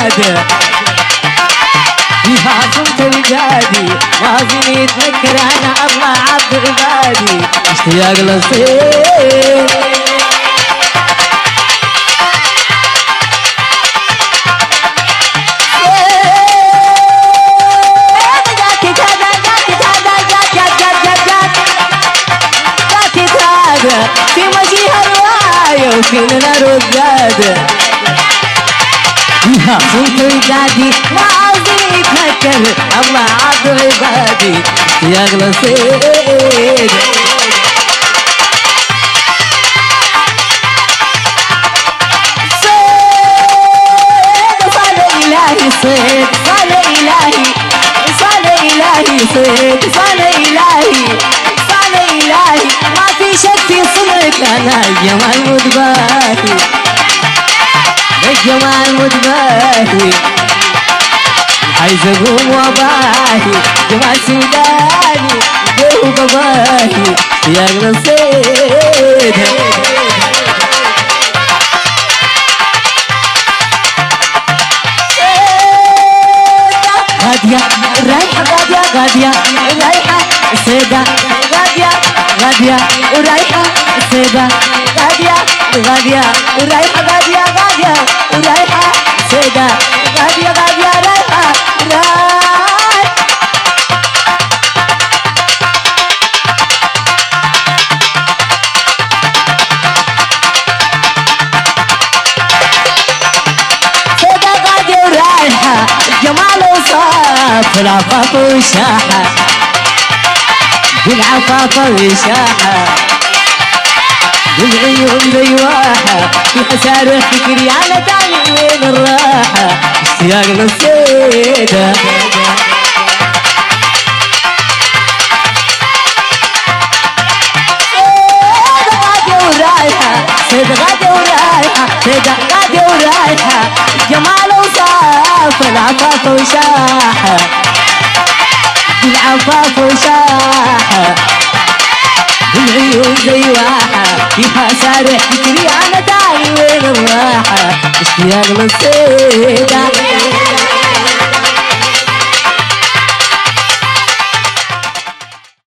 الوداد فيها صمت الجادي ما فيني اتذكر انا الله عبد عبادي اشتياق للصيف في مجيها الراية وكلنا رزاد فيها صوت الجادي ما عاوزين يتنكر الله عبد عبادي يا اغلى صيد صال الهي صيد صال الهي صال الهي صيد صال الهي صال الهي ما في شك في صنعك انا الجمال متباهي الجمال متباهي عايز اقوم واباهي جمال سوداني جو باباهي يا اغلى صيد غادية رايحة غادية غادية رايحة صيدة غادية غادية ورايحة صيدة غادية غادية ورايحة غادية غادية ورايحة صيدة غادية غادية رايحة صيدة غادية ورايحة جمال وصاف العفاف وشاحة بالعفاف وشاحة بالعيون ريواحة في حسارة فكري على تاني وين الراحة اشتياق للصيدة صيدة غادية ورايحة صيدة غادية ورايحة صيدة غادية ورايحة جمال وصاف العفاف وشاحة بالعفاف وشاحة بالعيون ريواحة فيها سارح فكري على داعي وين الراحة اشتياق للصيدة